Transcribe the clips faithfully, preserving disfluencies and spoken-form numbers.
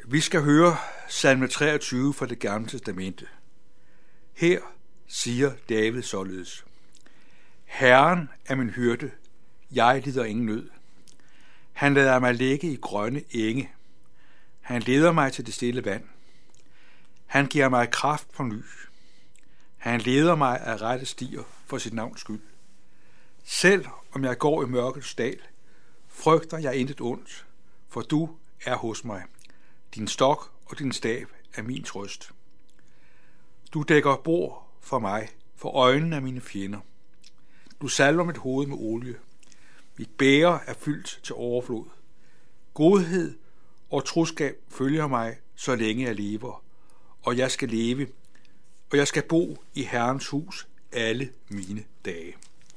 Vi skal høre salme treogtyve fra Det Gamle Testamente. Her siger David således: Herren er min hyrde, jeg lider ingen nød. Han lader mig ligge i grønne enge. Han leder mig til det stille vand. Han giver mig kraft på ny. Han leder mig af rette stier for sit navns skyld. Selv om jeg går i mørkets dal, frygter jeg intet ondt, for du er hos mig. Din stok og din stav er min trøst. Du dækker bord for mig, for øjnene af mine fjender. Du salver mit hoved med olie. Mit bæger er fyldt til overflod. Godhed og troskab følger mig, så længe jeg lever, og jeg skal leve, og jeg skal bo i Herrens hus alle mine dage.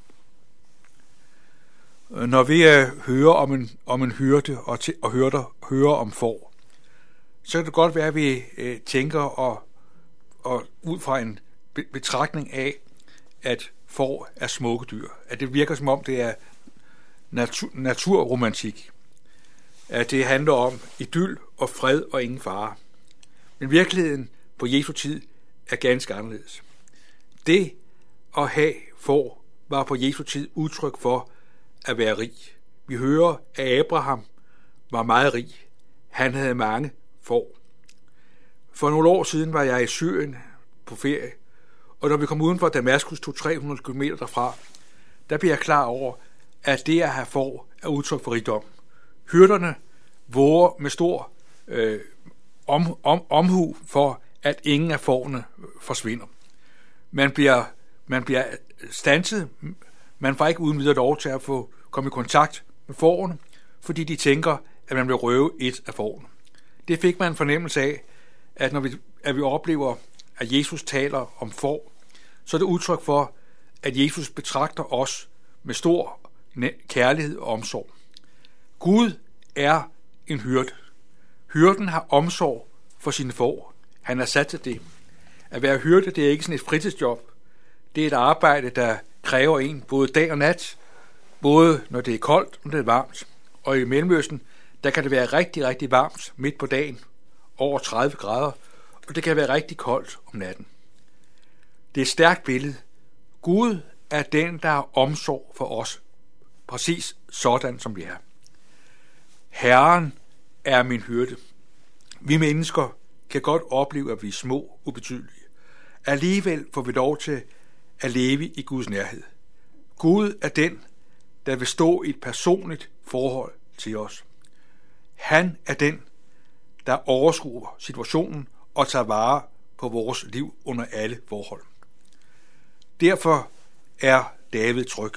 Når vi hører om en, om en hyrde og, t- og hører, hører om får, så kan det godt være, at vi øh, tænker og, og ud fra en be- betragtning af, at får er smukke dyr. At det virker som om, det er natur- naturromantik. At det handler om idyl og fred og ingen fare. Men virkeligheden på Jesu tid er ganske anderledes. Det at have får var på Jesu tid udtryk for at være rig. Vi hører, at Abraham var meget rig. Han havde mange får. For nogle år siden var jeg i Syrien på ferie, og når vi kom uden for Damaskus, tog tre hundrede kilometer derfra, der blev jeg klar over, at det at have får er udtryk for rigdom. Hyrderne våger med stor øh, om, om, omhu for, at ingen af fårene forsvinder. Man bliver, man bliver standset, man får ikke uden videre lov til at få komme i kontakt med fårene, fordi de tænker, at man vil røve et af fårene. Det fik man en fornemmelse af, at når vi, at vi oplever, at Jesus taler om får, så er det udtryk for, at Jesus betragter os med stor kærlighed og omsorg. Gud er en hyrde. Hyrden har omsorg for sine får. Han er sat til det. At være hyrde, det er ikke sådan et fritidsjob. Det er et arbejde, der kræver en både dag og nat, både når det er koldt og når det er varmt. Og i Mellemøsten, der kan det være rigtig, rigtig varmt midt på dagen, over tredive grader, og det kan være rigtig koldt om natten. Det er et stærkt billede. Gud er den, der har omsorg for os, præcis sådan som vi er. Herren er min hyrde. Vi mennesker kan godt opleve, at vi er små, ubetydelige. Alligevel får vi lov til at leve i Guds nærhed. Gud er den, der vil stå i et personligt forhold til os. Han er den, der overskuer situationen og tager vare på vores liv under alle forhold. Derfor er David tryg.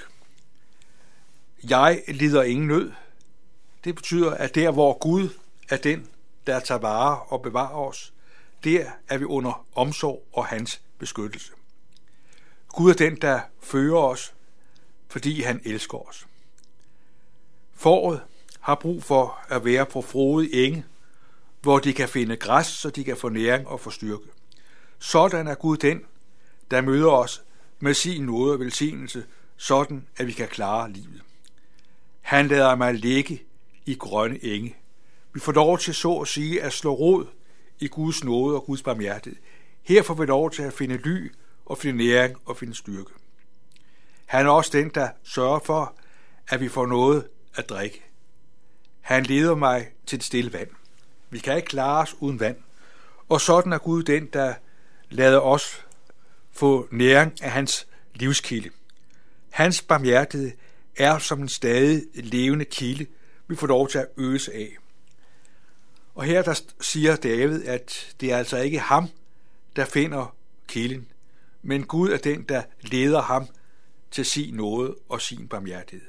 Jeg lider ingen nød. Det betyder, at der, hvor Gud er den, der tager vare og bevarer os, der er vi under omsorg og hans beskyttelse. Gud er den, der fører os, fordi han elsker os. Fåret har brug for at være på frodig enge, hvor de kan finde græs, så de kan få næring og få styrke. Sådan er Gud den, der møder os med sin nåde og velsignelse, sådan at vi kan klare livet. Han lader mig ligge i grønne enge. Vi får lov til så at sige at slå rod i Guds nåde og Guds barmhjertighed. Her får vi lov til at finde ly og finde næring og finde styrke. Han er også den, der sørger for, at vi får noget at drikke. Han leder mig til det stille vand. Vi kan ikke klare os uden vand. Og sådan er Gud den, der lader os få næring af hans livskilde. Hans barmhjertighed er som en stadig levende kilde, vi får lov til at øse af. Og her der siger David, at det er altså ikke ham, der finder kilden, men Gud er den, der leder ham til sin nåde og sin barmhjertighed.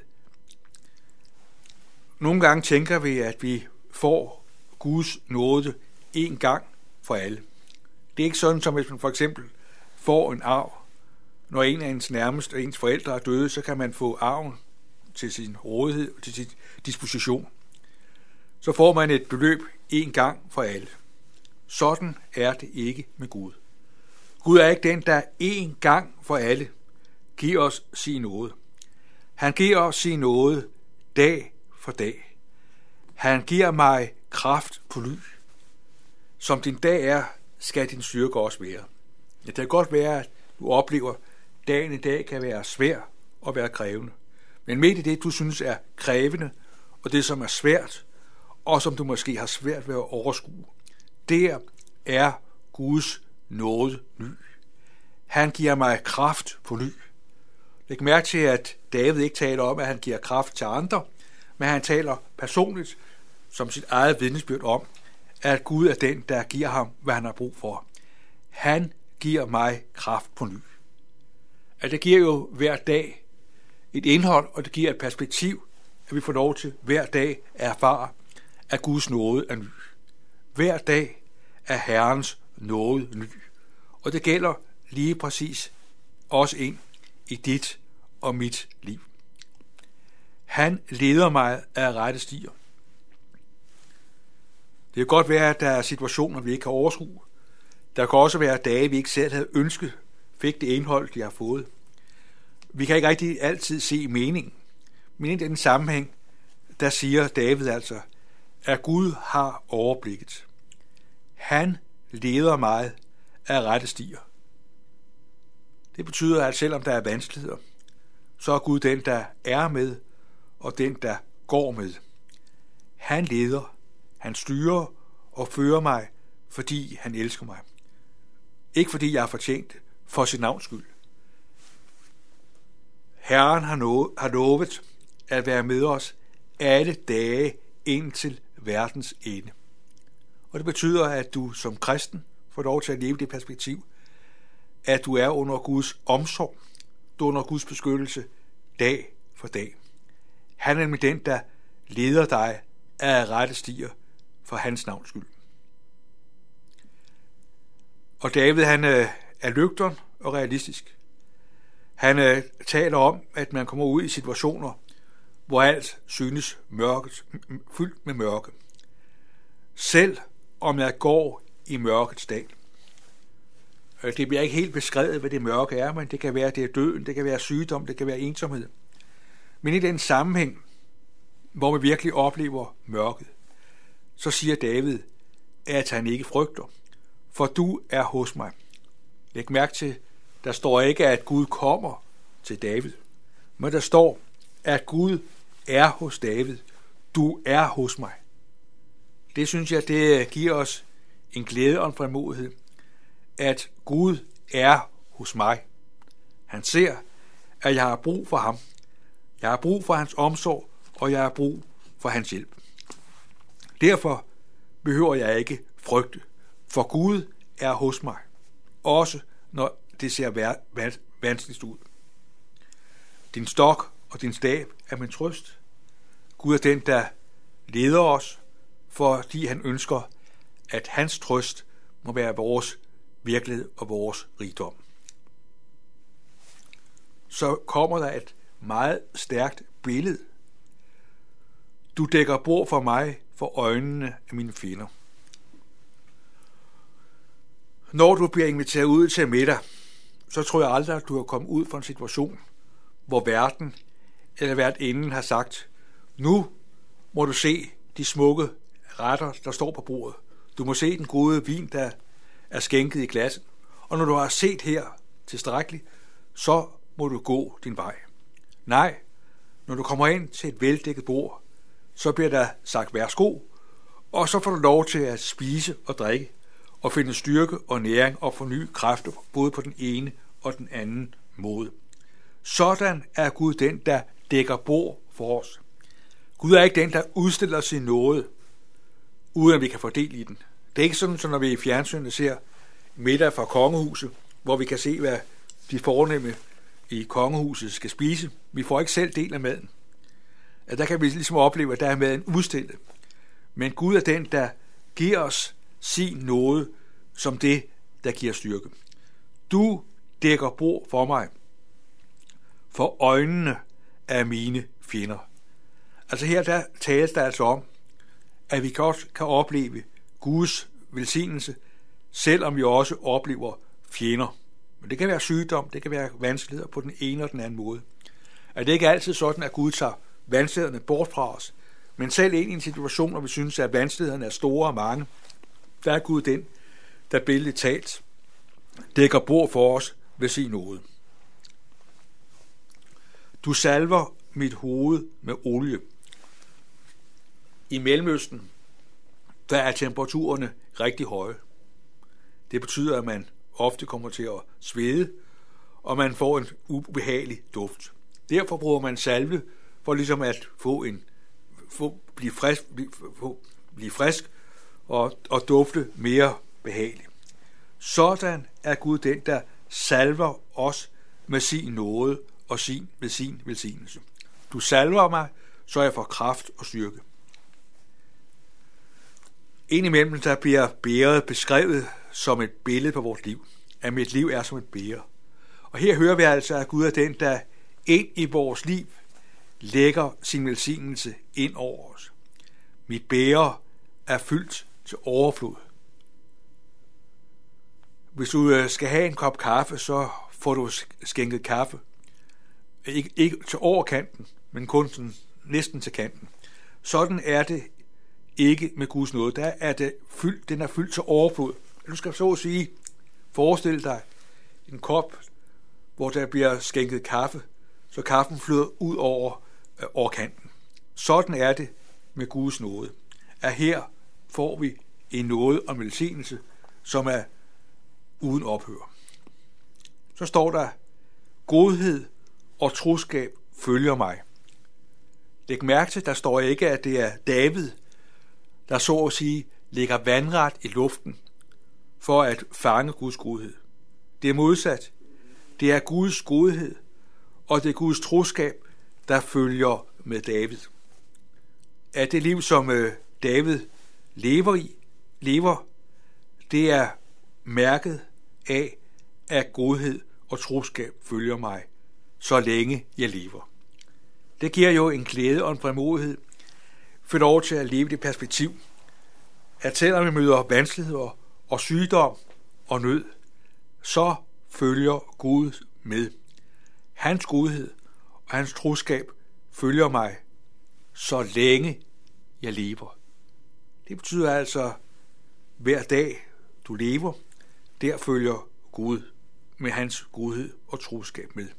Nogle gange tænker vi, at vi får Guds nåde en gang for alle. Det er ikke sådan, som hvis man for eksempel får en arv. Når en af ens nærmeste og ens forældre er døde, så kan man få arven til sin rådighed og til sin disposition. Så får man et beløb en gang for alle. Sådan er det ikke med Gud. Gud er ikke den, der en gang for alle giver os sin nåde. Han giver os sin nåde dag for dag. Han giver mig kraft på ny. som din dag er, skal din styrke også være. Ja, det kan godt være, at du oplever, at dagen i dag kan være svær og være krævende. Men midt i det, du synes er krævende, og det, som er svært, og som du måske har svært ved at overskue, der er Guds nåde ny. Han giver mig kraft på ny. Læg mærke til, at David ikke taler om, at han giver kraft til andre, men han taler personligt som sit eget vidnesbyrd om, at Gud er den, der giver ham, hvad han har brug for. Han giver mig kraft på ny. At det giver jo hver dag et indhold, og det giver et perspektiv, at vi får lov til hver dag at erfare, at Guds nåde er ny. Hver dag er Herrens nåde ny. Og det gælder lige præcis også ind i dit og mit liv. Han leder mig af rette stier. Det kan godt være, at der er situationer, vi ikke kan overskue. Der kan også være dage, vi ikke selv havde ønsket, fik det indhold, de har fået. Vi kan ikke rigtig altid se meningen. Men i den sammenhæng, der siger David altså, at Gud har overblikket. Han leder mig af rette stier. Det betyder, at selvom der er vanskeligheder, så er Gud den, der er med, og den, der går med. Han leder, han styrer og fører mig, fordi han elsker mig. Ikke fordi jeg har fortjent det, for sit navns skyld. Herren har, no- har lovet at være med os alle dage indtil verdens ende. Og det betyder, at du som kristen får lov til at leve det perspektiv, at du er under Guds omsorg, du er under Guds beskyttelse dag for dag. Han er nemlig den, der leder dig af rette stier for hans navns skyld. Og David, han er løgteren og realistisk. Han øh, taler om, at man kommer ud i situationer, hvor alt synes mørket, fyldt med mørke. Selv om jeg går i mørkets dal. Det bliver ikke helt beskrevet, hvad det mørke er, men det kan være, det er døden, det kan være sygdom, det kan være ensomhed. Men i den sammenhæng, hvor vi virkelig oplever mørket, så siger David, at han ikke frygter, for du er hos mig. Læg mærke til, der står ikke, at Gud kommer til David, men der står, at Gud er hos David. Du er hos mig. Det synes jeg, det giver os en glæde og en frimodighed, at Gud er hos mig. Han ser, at jeg har brug for ham. Jeg har brug for hans omsorg, og jeg har brug for hans hjælp. Derfor behøver jeg ikke frygte, for Gud er hos mig, også når det ser vanskeligt ud. Din stok og din stab er min trøst. Gud er den, der leder os, fordi han ønsker, at hans trøst må være vores virkelighed og vores rigdom. Så kommer der et meget stærkt billede. Du dækker bord for mig for øjnene af mine fjender. Når du bliver inviteret ud til middag, så tror jeg aldrig, at du har kommet ud fra en situation, hvor verden eller værtinden har sagt, nu må du se de smukke retter, der står på bordet. Du må se den gode vin, der er skænket i glassen. Og når du har set her tilstrækkeligt, så må du gå din vej. Nej, når du kommer ind til et veldækket bord, så bliver der sagt værsgo, og så får du lov til at spise og drikke, og finde styrke og næring og forny kræfter både på den ene og den anden måde. Sådan er Gud den, der dækker bord for os. Gud er ikke den, der udstiller sin nåde, uden at vi kan få del i den. Det er ikke sådan, som når vi i fjernsynet ser middag fra kongehuset, hvor vi kan se, hvad de fornemme i kongehuset skal spise. Vi får ikke selv del af maden. At der kan vi ligesom opleve, at der er maden udstillet. Men Gud er den, der giver os sin nåde som det, der giver styrke. Du dækker bord for mig, for øjnene af mine fjender. Altså her der tales der altså om, at vi også kan opleve Guds velsignelse, selvom vi også oplever fjender. Men det kan være sygdom, det kan være vanskeligheder på den ene og den anden måde. At det ikke altid sådan, at Gud tager vanskelighederne bort fra os, men selv ind i en situation, hvor vi synes, at vanskelighederne er store og mange, der er Gud den, der billedligt talt dækker bord for os ved sin nåde. Du salver mit hoved med olie. I Mellemøsten, der er temperaturerne rigtig høje. Det betyder, at man ofte kommer til at svede, og man får en ubehagelig duft. Derfor bruger man salve for ligesom at få en, få, blive frisk, blive, få, blive frisk og, og dufte mere behageligt. Sådan er Gud den, der salver os med sin nåde og sin, med sin velsignelse. Du salver mig, så jeg får kraft og styrke. Indimellem der bliver bæret beskrevet som et billede på vores liv. At mit liv er som et bæger. Og her hører vi altså, at Gud er den, der ind i vores liv lægger sin velsignelse ind over os. Mit bæger er fyldt til overflod. Hvis du skal have en kop kaffe, så får du skænket kaffe. Ikke, ikke til overkanten, men kun sådan, næsten til kanten. Sådan er det ikke med Guds nåde. Der er det fyldt, den er fyldt til overflod. Du skal så at sige, forestil dig en kop, hvor der bliver skænket kaffe, så kaffen flyder ud over øh, overkanten. Sådan er det med Guds nåde. At her får vi en nåde og velsignelse, som er uden ophør. Så står der, godhed og troskab følger mig. Læg mærke til, der står ikke, at det er David, der så at sige ligger vandret i luften for at fange Guds godhed. Det er modsat. Det er Guds godhed, og det er Guds troskab, der følger med David. At det liv, som David lever i, lever, det er mærket af, at godhed og troskab følger mig, så længe jeg lever. Det giver jo en glæde og en frimodighed, for lov til at leve det perspektiv, at selvom vi møder vanskeligheder og sygdom og nød, så følger Gud med. Hans godhed og hans troskab følger mig, så længe jeg lever. Det betyder altså, hver dag du lever, der følger Gud med hans godhed og troskab med.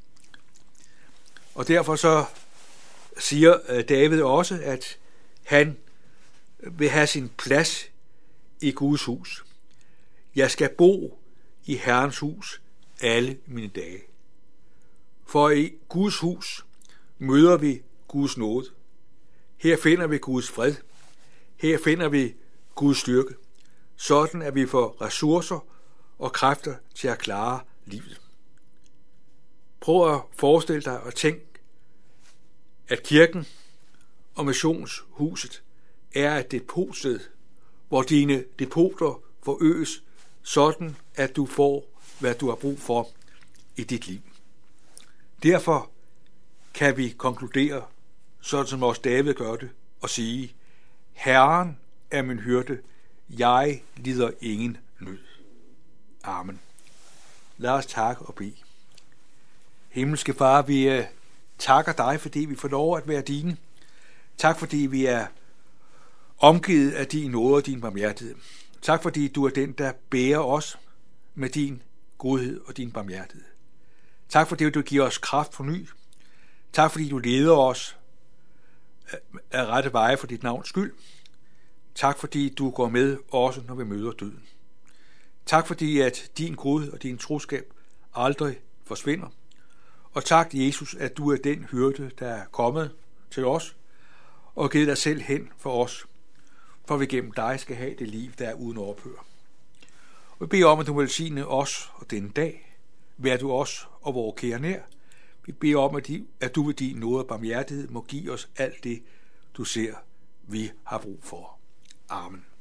Og derfor så siger David også, at han vil have sin plads i Guds hus. Jeg skal bo i Herrens hus alle mine dage. For i Guds hus møder vi Guds nåde. Her finder vi Guds fred. Her finder vi Guds styrke. Sådan at vi får ressourcer og kræfter til at klare livet. Prøv at forestille dig og tænk, at kirken og missionshuset er et depotsted, hvor dine depoter forøges, sådan at du får, hvad du har brug for i dit liv. Derfor kan vi konkludere, sådan som også David gør det, og sige, Herren er min hyrde, jeg lider ingen nød. Amen. Lad os takke og bede. Himmelske Far, vi takker dig, fordi vi får lov at være dine. Tak, fordi vi er omgivet af din nåde og din barmhjertighed. Tak, fordi du er den, der bærer os med din godhed og din barmhjertighed. Tak, fordi du giver os kraft på ny. Tak, fordi du leder os af rette veje for dit navns skyld. Tak, fordi du går med også, når vi møder døden. Tak, fordi at din godhed og din troskab aldrig forsvinder. Og tak, Jesus, at du er den hyrde, der er kommet til os og givet dig selv hen for os, for vi gennem dig skal have det liv, der er uden ophør. Og vi beder om, at du velsigne os og denne dag, vær du os og vores kære nær. Vi beder om, at du ved din nåde og barmhjertighed må give os alt det, du ser, vi har brug for. Amen.